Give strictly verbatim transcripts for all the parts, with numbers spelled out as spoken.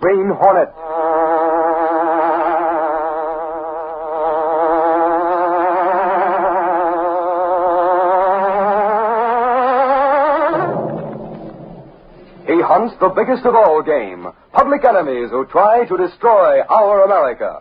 Green Hornet. He hunts the biggest of all game, public enemies who try to destroy our America.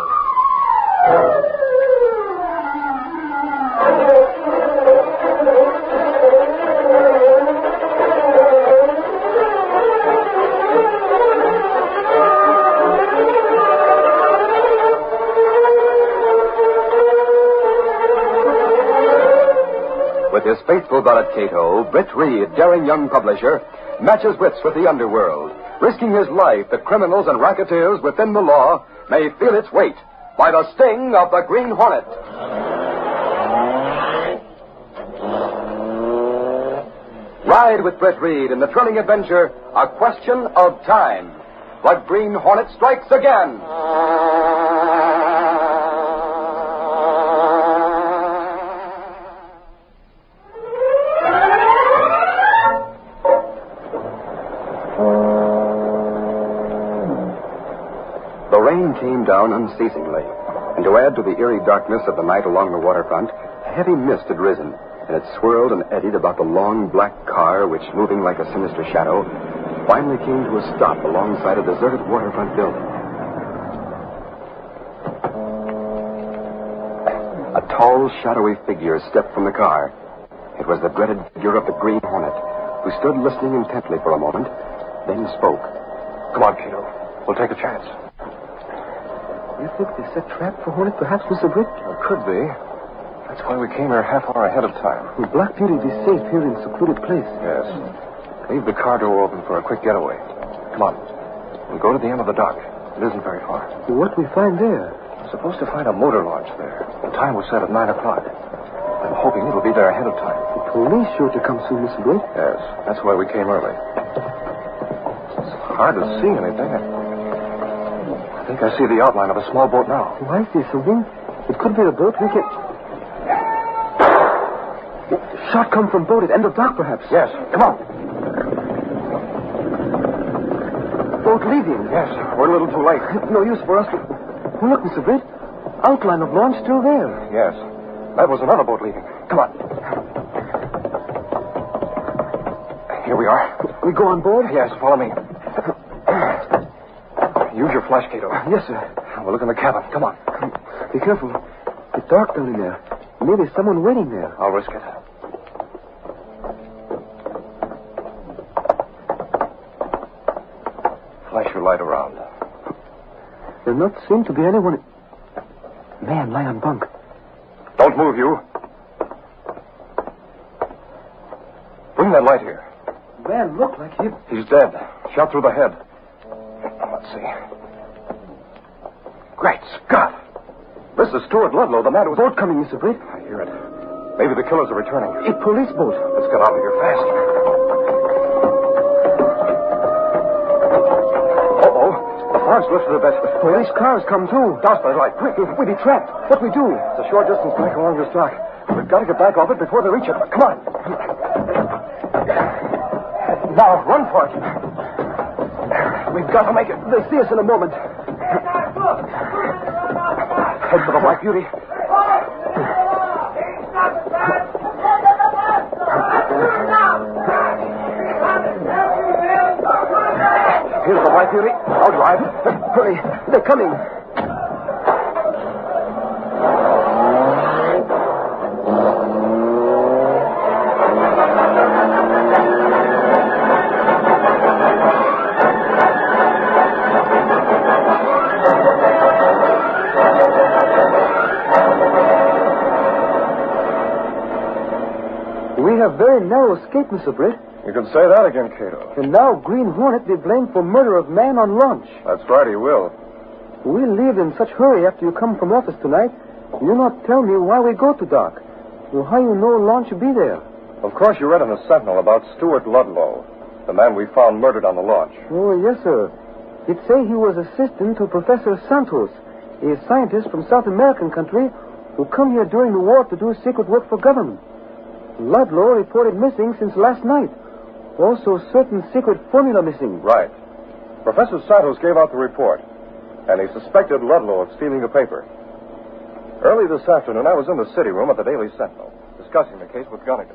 With his faithful valet Cato, Britt Reed, daring young publisher, matches wits with the underworld, risking his life that criminals and racketeers within the law may feel its weight by the sting of the Green Hornet. Ride with Britt Reed in the thrilling adventure, A Question of Time. The Green Hornet strikes again. The rain came down unceasingly, and to add to the eerie darkness of the night along the waterfront, a heavy mist had risen, and it swirled and eddied about the long black car which, moving like a sinister shadow, finally came to a stop alongside a deserted waterfront building. A tall, shadowy figure stepped from the car. It was the dreaded figure of the Green Hornet, who stood listening intently for a moment, then spoke. Come on, Cato. We'll take a chance. You think they set trap for Hornet, perhaps, Mister Britt? It could be. That's why we came here a half hour ahead of time. Will Black Beauty be safe here in a secluded place? Yes. Leave the car door open for a quick getaway. Come on. We'll go to the end of the dock. It isn't very far. What we find there? We're supposed to find a motor launch there. The time was set at nine o'clock. I'm hoping it'll be there ahead of time. The police sure to come soon, Mister Britt. Yes. That's why we came early. It's hard to see anything. I think I see the outline of a small boat now. Oh, I see something. It could be the boat we can... Shot come from boat at end of dock, perhaps. Yes. Come on. Boat leaving. Yes. We're a little too late. It's no use for us to... Oh, look, Mister Britt. Outline of launch still there. Yes. That was another boat leaving. Come on. Here we are. We go on board? Yes, follow me. Use your flash, Cato. Yes, sir. We'll look in the cabin. Come on. Be careful. It's dark down in there. Maybe someone waiting there. I'll risk it. Flash your light around. There not seem to be anyone... Man, lie on bunk. Don't move, you. Bring that light here. Man, look like he... He's dead. Shot through the head. Let's see. Great Scott! This is Stuart Ludlow, the man who... Boat coming, Mister Britt. I hear it. Maybe the killers are returning. A police boat. Let's get out of here fast. Uh-oh. The fog's lifted a bit. Police cars come, too. Douse the light, quick. We'll be trapped. What we do? It's a short distance back along this dock. We've got to get back off it before they reach it. Come on. Now, run for it. We've got to make it. They see us in a moment. Head for the Black Beauty. Here's the Black Beauty. I'll drive. Hurry. They're coming. We have very narrow escape, Mister Britt. You can say that again, Cato. And now Green Hornet be blamed for murder of man on launch. That's right, he will. We leave in such hurry after you come from office tonight. You not tell me why we go to dock. Well, how you know launch be there? Of course you read in the Sentinel about Stuart Ludlow, the man we found murdered on the launch. Oh, yes, sir. It say he was assistant to Professor Santos, a scientist from South American country who come here during the war to do secret work for government. Ludlow reported missing since last night. Also, certain secret formula missing. Right. Professor Santos gave out the report, and he suspected Ludlow of stealing the paper. Early this afternoon, I was in the city room at the Daily Sentinel, discussing the case with Gunnigan.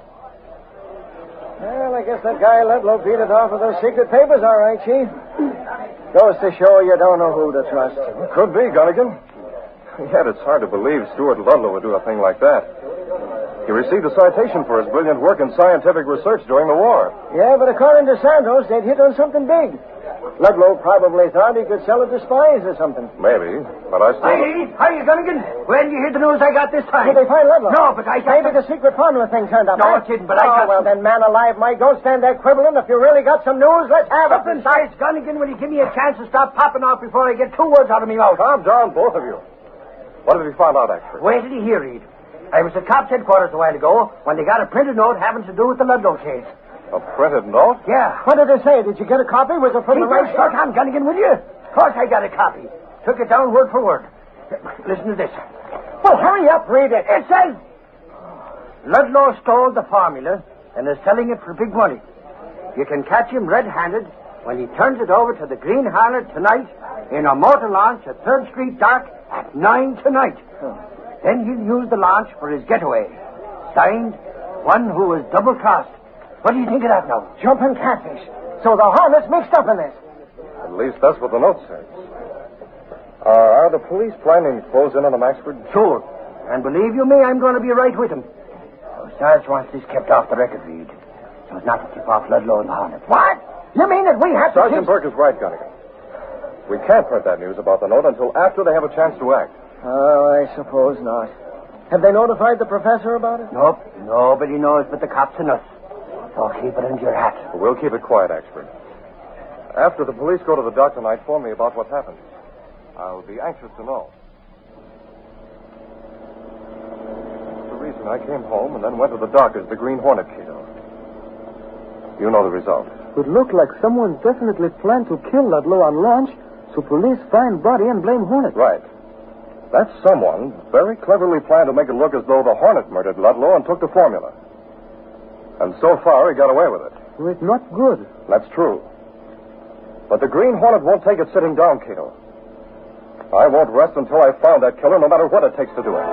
Well, I guess that guy Ludlow beat it off with those secret papers, all right, Chief. Goes to show you don't know who to trust. Could be, Gunnigan. Yet it's hard to believe Stuart Ludlow would do a thing like that. He received a citation for his brilliant work in scientific research during the war. Yeah, but according to Santos, they'd hit on something big. Ludlow probably thought he could sell it to spies or something. Maybe, but I still... Hey, hiya, Gunnigan. When did you hear the news I got this time? Did they find Ludlow? No, but I got... Maybe the secret formula thing turned up. No, huh? it didn't, but I oh, got... well, then, man alive, Mike, don't stand there quibbling. If you really got some news, let's have it. Besides, Gunnigan, will you give me a chance to stop popping off before I get two words out of me mouth? Calm down, both of you. What have you found out, actually? Wait till you hear, Reed. I was at cops' headquarters a while ago when they got a printed note having to do with the Ludlow case. A printed note? Yeah. What did it say? Did you get a copy? Was it from Keep the your right... short on, Gunnigan, will you? Of course I got a copy. Took it down word for word. Listen to this. Well, hurry up, read it. It says, Ludlow stole the formula and is selling it for big money. You can catch him red-handed when he turns it over to the Green Hornet tonight in a motor launch at third Street Dock at nine tonight. Oh. Then he'll use the launch for his getaway. Signed, one who is double-crossed. What do you think of that now? Jumping catfish. So the Hornet's mixed up in this. At least that's what the note says. Uh, are the police planning to close in on them, Axford? Sure. And believe you me, I'm going to be right with him. So Sarge wants this kept off the record, Reed. So as not to tip off Ludlow and the Hornet. What? You mean that we have to... Sergeant Burke is right, Gunnigan. We can't print that news about the note until after they have a chance to act. Oh, I suppose not. Have they notified the professor about it? Nope. Nobody knows but the cops and us. So keep it under your hat. We'll keep it quiet, Axford. After the police go to the dock tonight, phone me about what happened. I'll be anxious to know. The reason I came home and then went to the dock is the Green Hornet, Cato. You know the result. It looked like someone definitely planned to kill Ludlow on launch, so police find body and blame Hornet. Right. That someone very cleverly planned to make it look as though the Hornet murdered Ludlow and took the formula. And so far, he got away with it. Well, it's not good. That's true. But the Green Hornet won't take it sitting down, Cato. I won't rest until I found that killer, no matter what it takes to do it.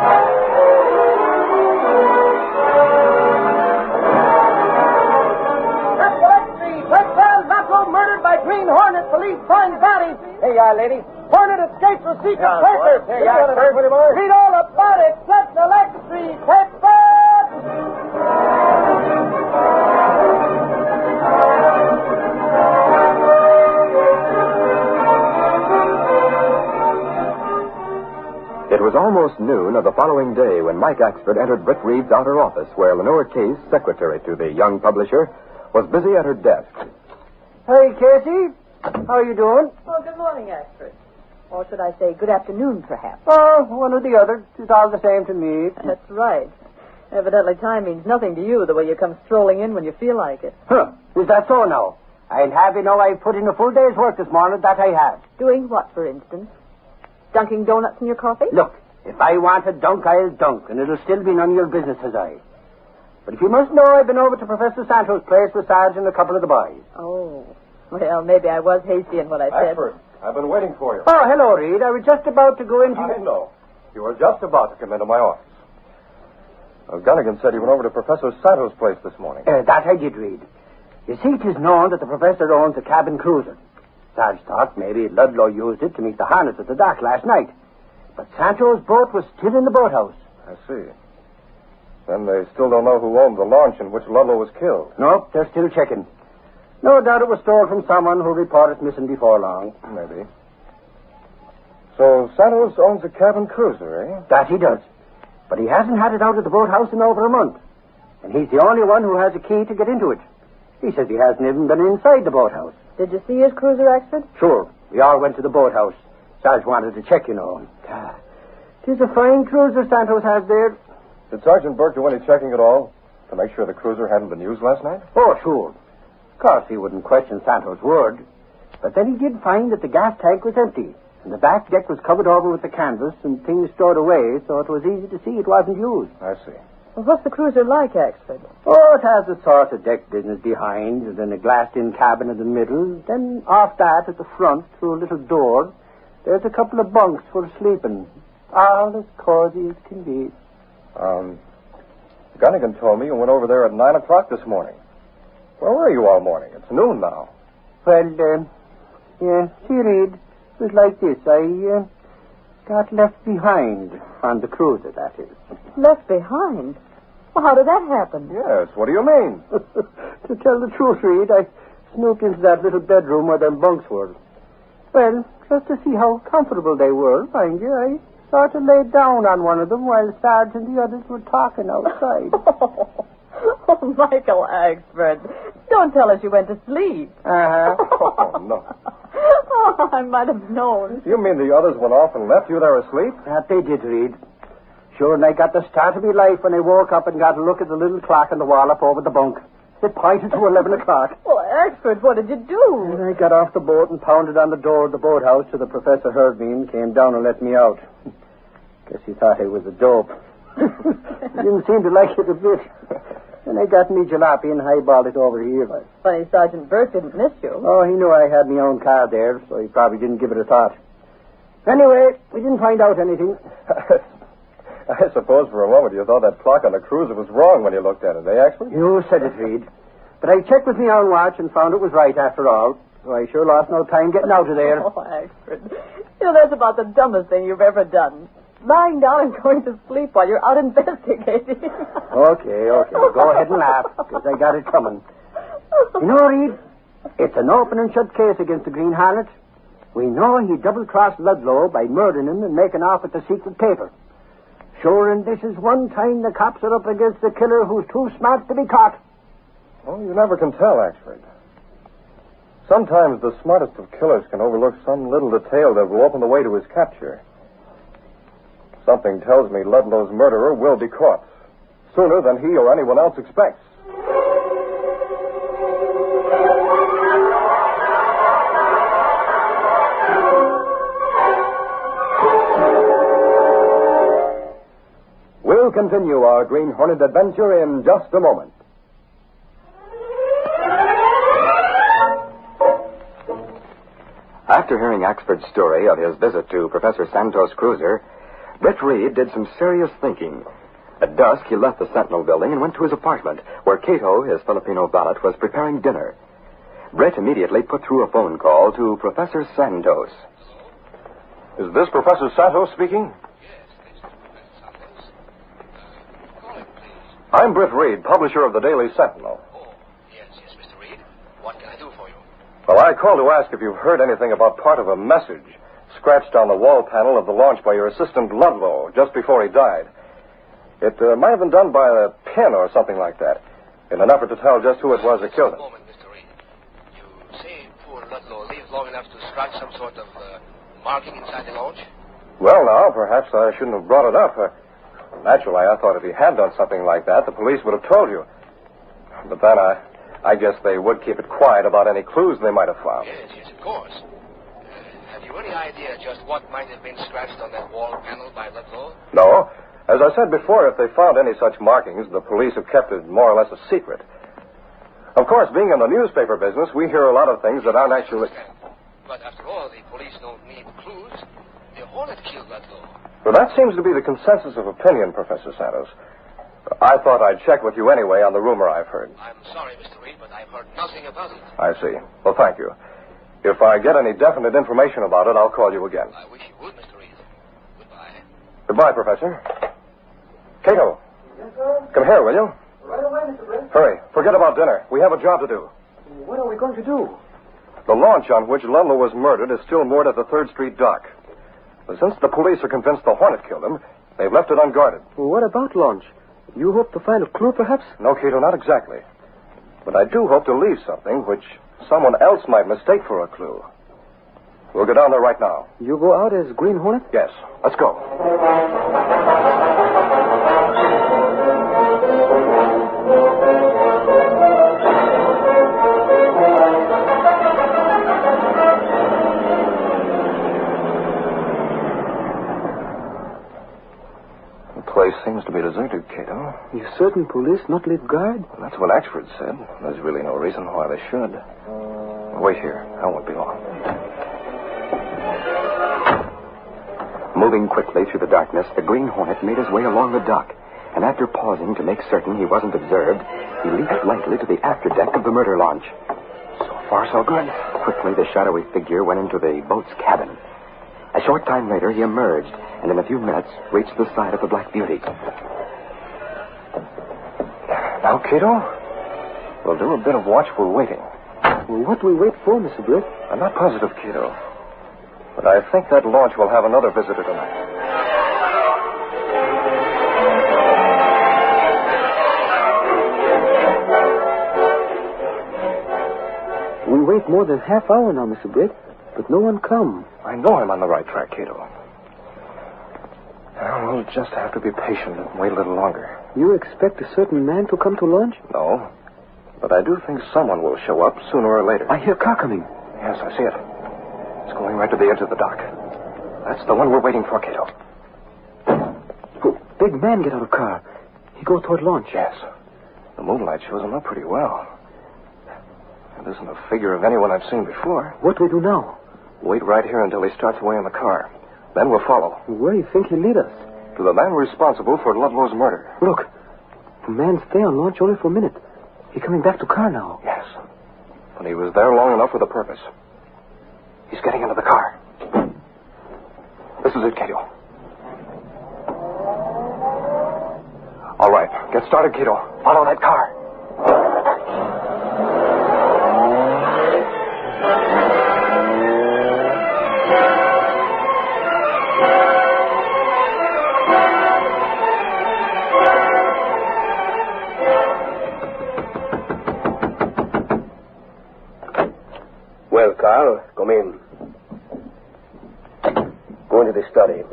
Murdered by Green Hornet. Police find body. Here you are, lady. Hornet escapes with secret Yeah, papers. boy. Here you are, sir. Read all about it. Set the electric It was almost noon of the following day when Mike Axford entered Britt Reed's outer office, where Lenore Case, secretary to the young publisher, was busy at her desk. Hey, Casey. How are you doing? Oh, good morning, Axford. Or should I say good afternoon, perhaps? Oh, one or the other. It's all the same to me. That's right. Evidently time means nothing to you, the way you come strolling in when you feel like it. Huh. Is that so now? I'll have you know I've put in a full day's work this morning, that I have. Doing what, for instance? Dunking donuts in your coffee? Look, if I want a dunk, I'll dunk, and it'll still be none of your business, as I. But if you must know, I've been over to Professor Santos' place with Sarge and a couple of the boys. Oh. Well, maybe I was hasty in what I said. Axford, I've been waiting for you. Oh, hello, Reed. I was just about to go into... I know. You were just about to come into my office. Well, Gunnigan said you went over to Professor Santos' place this morning. Uh, that I did, Reed. You see, it is known that the professor owns a cabin cruiser. Sarge thought maybe Ludlow used it to meet the Hornets at the dock last night. But Santos' boat was still in the boathouse. I see. Then they still don't know who owned the launch in which Ludlow was killed. Nope, they're still checking. No doubt it was stolen from someone who reported missing before long. Maybe. So Santos owns a cabin cruiser, eh? That he does. But he hasn't had it out of the boathouse in over a month. And he's the only one who has a key to get into it. He says he hasn't even been inside the boathouse. Did you see his cruiser, Axford? Sure. We all went to the boathouse. Sarge wanted to check, you know. Ah, it is a fine cruiser Santos has there. Did Sergeant Burke do any checking at all to make sure the cruiser hadn't been used last night? Oh, sure. Of course, he wouldn't question Santos' word. But then he did find that the gas tank was empty, and the back deck was covered over with the canvas and things stored away, so it was easy to see it wasn't used. I see. Well, what's the cruiser like, Axford? Oh, it has a sort of deck business behind, and then a glassed-in cabin in the middle. Then off that, at the front, through a little door, there's a couple of bunks for sleeping. All as cozy as can be. Um, Gunnigan told me you went over there at nine o'clock this morning. Where were you all morning? It's noon now. Well, uh, yeah, see, Reed, it was like this. I uh, got left behind on the cruiser, that is. Left behind? Well, how did that happen? Yes, what do you mean? To tell the truth, Reed, I snooped into that little bedroom where them bunks were. Well, just to see how comfortable they were, mind you, I sort of laid down on one of them while Sarge and the others were talking outside. Oh, Michael Axford, don't tell us you went to sleep. Uh-huh. Oh, no. Oh, I might have known. You mean the others went off and left you there asleep? That they did, Reed. Sure, and I got the start of my life when I woke up and got a look at the little clock on the wall up over the bunk. It pointed to eleven o'clock. Well, Axford, what did you do? And I got off the boat and pounded on the door of the boathouse till the professor heard me and came down and let me out. Guess he thought I was a dope. He didn't seem to like it a bit. Then I got me jalopy and highballed it over here. Funny Sergeant Burke didn't miss you. Oh, he knew I had my own car there, so he probably didn't give it a thought. Anyway, we didn't find out anything. I suppose for a moment you thought that clock on the cruiser was wrong when you looked at it, eh, Axford? You said it, Reed. But I checked with my own watch and found it was right after all. So I sure lost no time getting out of there. Oh, Axford. You know, that's about the dumbest thing you've ever done. Lying down and going to sleep while you're out investigating. Okay, okay. Go ahead and laugh, because I got it coming. You know, Reed, it's an open and shut case against the Green Hornet. We know he double-crossed Ludlow by murdering him and making off with the secret paper. Sure, and this is one time the cops are up against the killer who's too smart to be caught. Oh, you never can tell, Axford. Sometimes the smartest of killers can overlook some little detail that will open the way to his capture. Something tells me Ludlow's murderer will be caught sooner than he or anyone else expects. We'll continue our Green Hornet adventure in just a moment. After hearing Axford's story of his visit to Professor Santos' cruiser, Brett Reed did some serious thinking. At dusk, he left the Sentinel building and went to his apartment, where Cato, his Filipino valet, was preparing dinner. Brett immediately put through a phone call to Professor Santos. Is this Professor Santos speaking? I'm Britt Reed, publisher of the Daily Sentinel. Oh, yes, yes, Mister Reed. What can I do for you? Well, I called to ask if you've heard anything about part of a message scratched on the wall panel of the launch by your assistant Ludlow just before he died. It uh, might have been done by a pen or something like that, in an effort to tell just who it was that killed him. One moment, Mister Reed. You say poor Ludlow lived long enough to scratch some sort of uh, marking inside the launch? Well, now, perhaps I shouldn't have brought it up. Uh, Naturally, I thought if he had done something like that, the police would have told you. But then I, I guess they would keep it quiet about any clues they might have found. Yes, yes, of course. Uh, have you any idea just what might have been scratched on that wall panel by Ludlow? No. As I said before, if they found any such markings, the police have kept it more or less a secret. Of course, being in the newspaper business, we hear a lot of things that aren't actually... But after all, the police don't need clues. The Hornet killed Ludlow. Well, that seems to be the consensus of opinion, Professor Santos. I thought I'd check with you anyway on the rumor I've heard. I'm sorry, Mister Reed, but I've heard nothing about it. I see. Well, thank you. If I get any definite information about it, I'll call you again. I wish you would, Mister Reed. Goodbye. Goodbye, Professor. Cato. Yes, sir? Come here, will you? Right away, Mister Brett. Hurry. Forget about dinner. We have a job to do. What are we going to do? The launch on which Ludlow was murdered is still moored at the third Street dock. But since the police are convinced the Hornet killed him, they've left it unguarded. Well, what about launch? You hope to find a clue, perhaps? No, Cato, not exactly. But I do hope to leave something which someone else might mistake for a clue. We'll go down there right now. You go out as Green Hornet? Yes. Let's go. The place seems seems to be deserted, Cato. You certain police not leave guard? Well, that's what Axford said. There's really no reason why they should. Wait here. I won't be long. Moving quickly through the darkness, the Green Hornet made his way along the dock, and after pausing to make certain he wasn't observed, he leaped lightly to the afterdeck of the murder launch. So far, so good. Quickly, the shadowy figure went into the boat's cabin. A short time later, he emerged, and in a few minutes reached the side of the Black Beauty. Now, Cato, we'll do a bit of watchful waiting. Well, what do we wait for, Mister Britt? I'm not positive, Cato, but I think that launch will have another visitor tonight. We wait more than half hour now, Mister Britt, but no one come. I know I'm on the right track, Cato. Now, we'll just have to be patient and wait a little longer. You expect a certain man to come to lunch? No, but I do think someone will show up sooner or later. I hear a car coming. Yes, I see it. It's going right to the edge of the dock. That's the one we're waiting for, Cato. Oh, big man get out of car. He go toward launch. Yes. The moonlight shows him up pretty well. It isn't a figure of anyone I've seen before. What we do now? Wait right here until he starts away in the car. Then we'll follow. Where do you think he'll lead us? To the man responsible for Ludlow's murder. Look, the man stay on launch only for a minute. He coming back to car now. Yes. But he was there long enough with a purpose. He's getting into the car. This is it, Cato. All right. Get started, Cato. Follow that car. Well, Carl, come in. Go into the study.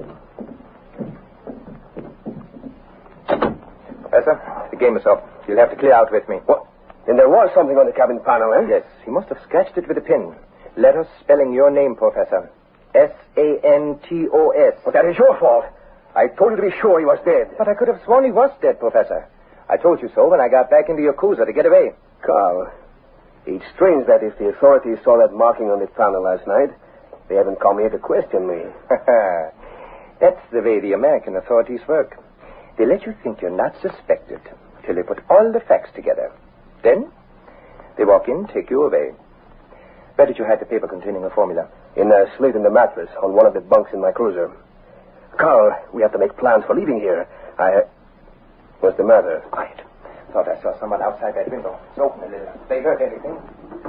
Professor, the game is up. You'll have to clear out with me. What? Then there was something on the cabin panel, eh? Yes, he must have scratched it with a pin. Letters spelling your name, Professor. S A N T O S. But that is your fault. I told you to be sure he was dead. But I could have sworn he was dead, Professor. I told you so when I got back into your cruiser to get away. Carl, it's strange that if the authorities saw that marking on the panel last night, they haven't come here to question me. That's the way the American authorities work. They let you think you're not suspected till they put all the facts together. Then, they walk in, take you away. Where did you hide the paper containing a formula? In a slit in the mattress on one of the bunks in my cruiser. Carl, we have to make plans for leaving here. I... What's the matter? Quiet. Thought I saw someone outside that window. It's open a little. They heard anything?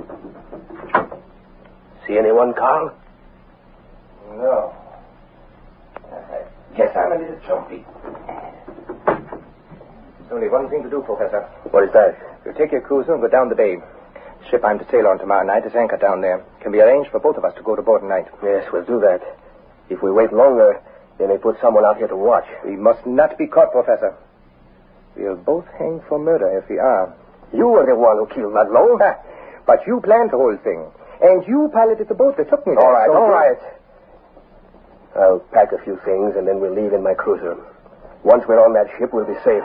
See anyone, Carl? No. I guess I'm a little jumpy. There's only one thing to do, Professor. What is that? You take your cruiser and go down the bay. The ship I'm to sail on tomorrow night is anchored down there. Can be arranged for both of us to go to board tonight. Yes, we'll do that. If we wait longer, they may put someone out here to watch. We must not be caught, Professor. We'll both hang for murder if we are. You were the one who killed Ludlow. But you planned the whole thing. And you piloted the boat that took me there. All right, so all right. I'll pack a few things and then we'll leave in my cruiser. Once we're on that ship, we'll be safe.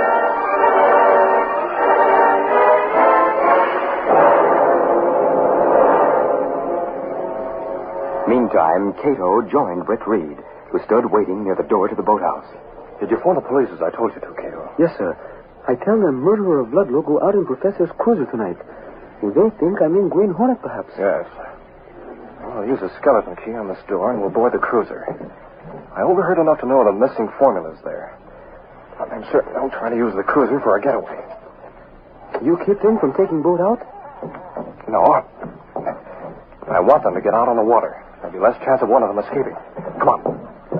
Meantime, Cato joined Britt Reed, who stood waiting near the door to the boathouse. Did you phone the police as I told you to, Cato? Yes, sir. I tell them murderer of Ludlow go out in Professor's cruiser tonight. They think I'm in Green Hornet, perhaps. Yes. Well, I'll use a skeleton key on this door and we'll board the cruiser. I overheard enough to know the missing formula's there. I'm certain they'll try to use the cruiser for a getaway. You keep them from taking boat out? No. I want them to get out on the water. There'll be less chance of one of them escaping. Come on.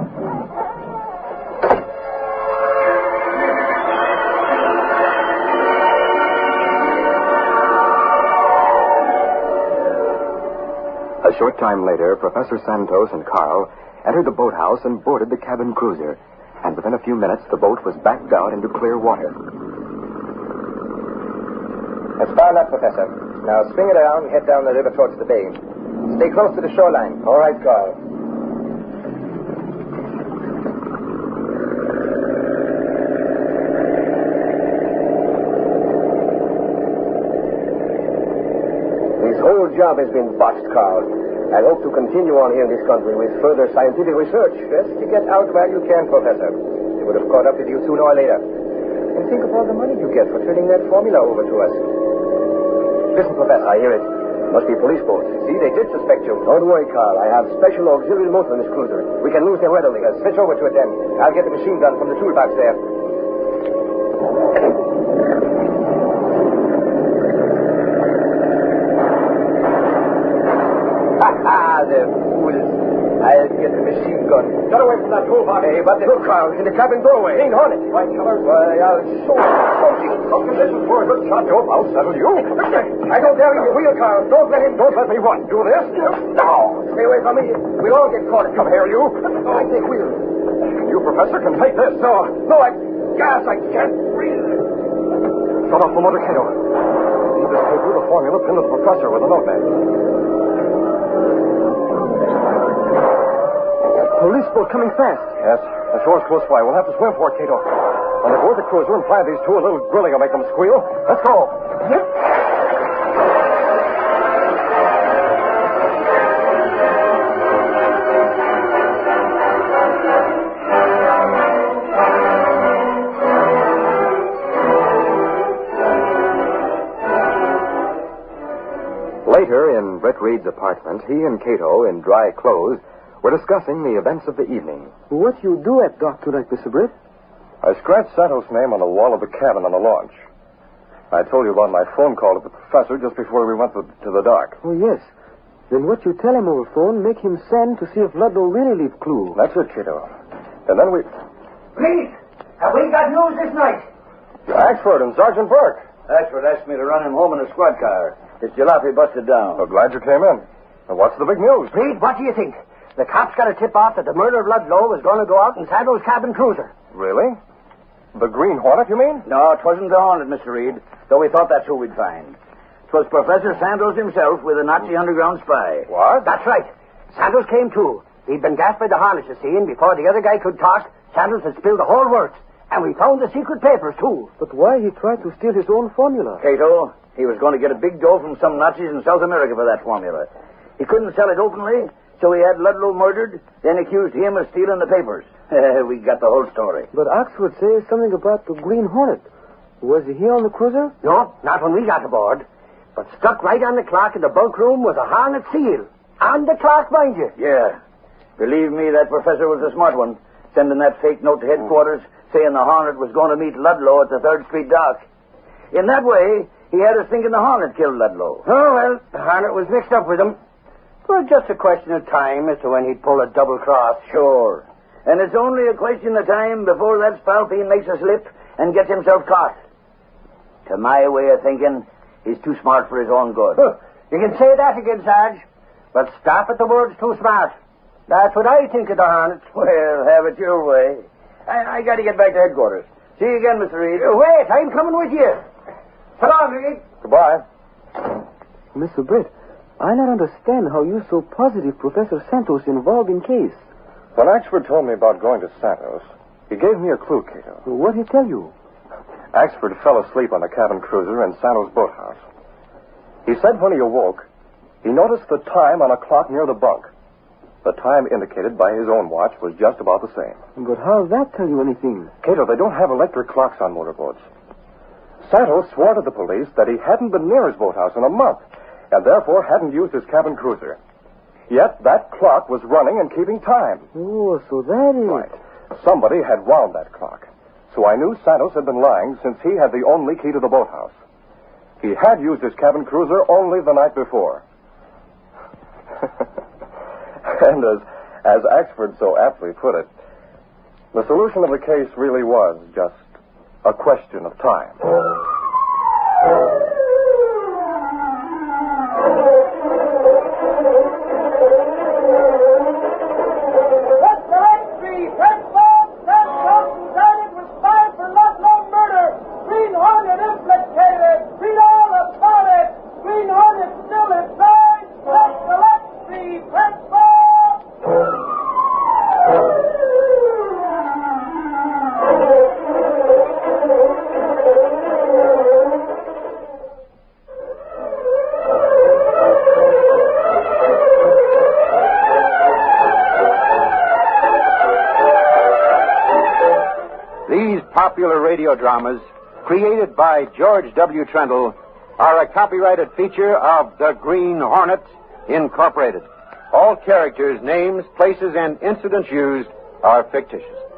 A short time later, Professor Santos and Carl entered the boathouse and boarded the cabin cruiser. And within a few minutes, the boat was backed out into clear water. That's far enough, Professor. Now swing it around and head down the river towards the bay. Stay close to the shoreline. All right, Carl. whole job has been botched, Carl. I hope to continue on here in this country with further scientific research. Just to get out while you can, Professor. It would have caught up with you sooner or later. And think of all the money you get for turning that formula over to us. Listen, Professor, I hear it. Must be police boats. See, they did suspect you. Don't worry, Carl. I have special auxiliary motor in this cruiser. We can lose them readily. Uh, switch over to it then. I'll get the machine gun from the toolbox there. Ha ha, the fools. I'll get the machine gun. Get away from that toolbox. Hey, but look, Carl, in the cabin doorway. Green Hornet. Right, killer. Why, I'll show you. Some conditions for a good shot, Joe. I'll settle you. I don't dare leave your wheel, Carl. Don't let him. Don't let me run. Do this. No. Stay away from me. We'll all get caught. Come here, you. I take wheel. You, Professor, can take this. No. No, I... Gas, I can't breathe. Shut off the motor, Cato. See this paper, the formula, pinned to the Professor with a notepad. Police boat coming fast. Yes, the shore's close by. We'll have to swim for it, Cato. On the board the cruiser and fly these two, a little grilling will make them squeal. Let's go. Yep. Later, in Brett Reed's apartment, he and Cato, in dry clothes, were discussing the events of the evening. What you do at dock tonight, Mister Britt? I scratched Santos' name on the wall of the cabin on the launch. I told you about my phone call to the professor just before we went to, to the dock. Oh, yes. Then what you tell him over phone, make him send to see if Ludlow really leave clue. That's it, Cato. And then we... Please, have we got news this night? Axford and Sergeant Burke. Axford asked me to run him home in a squad car. His jalopy busted down. So glad you came in. And what's the big news? Reed, what do you think? The cops got a tip-off that the murder of Ludlow was going to go out in Sando's cabin cruiser. Really? The Green Hornet, you mean? No, it wasn't the Hornet, Mister Reed, though we thought that's who we'd find. It was Professor Santos himself with a Nazi underground spy. What? That's right. Santos came too. He'd been gassed by the Hornet, you see, and before the other guy could talk, Santos had spilled the whole works. And we found the secret papers, too. But why he tried to steal his own formula? Cato, he was going to get a big dough from some Nazis in South America for that formula. He couldn't sell it openly, so he had Ludlow murdered, then accused him of stealing the papers. We got the whole story. But Oxford says something about the Green Hornet. Was he here on the cruiser? No, not when we got aboard. But stuck right on the clock in the bunk room was a Hornet seal. On the clock, mind you. Yeah. Believe me, that professor was a smart one, sending that fake note to headquarters saying the Hornet was going to meet Ludlow at the third Street dock. In that way, he had us thinking the Hornet killed Ludlow. Oh, well, the Hornet was mixed up with him. Well, just a question of time as to when he'd pull a double cross. Sure. And it's only a question of time before that spalpeen makes a slip and gets himself caught. To my way of thinking, he's too smart for his own good. Huh. You can say that again, Sarge. But stop at the words too smart. That's what I think of the Hornet. Well, have it your way. I, I got to get back to headquarters. See you again, Mister Reed. Uh, wait, I'm coming with you. So long, Reed. Goodbye. Mister Britt, I not understand how you so positive Professor Santos involved in case. When Axford told me about going to Santos, he gave me a clue, Cato. What'd he tell you? Axford fell asleep on the cabin cruiser in Santos' boathouse. He said when he awoke, he noticed the time on a clock near the bunk. The time indicated by his own watch was just about the same. But how'll that tell you anything? Cato, they don't have electric clocks on motorboats. Santos swore to the police that he hadn't been near his boathouse in a month, and therefore hadn't used his cabin cruiser. Yet that clock was running and keeping time. Oh, so that is... Right. Somebody had wound that clock. So I knew Santos had been lying since he had the only key to the boathouse. He had used his cabin cruiser only the night before. And as, as Axford so aptly put it, the solution of the case really was just a question of time. popular radio dramas created by George W. Trendle are a copyrighted feature of the Green Hornet, Incorporated. All characters, names, places, and incidents used are fictitious.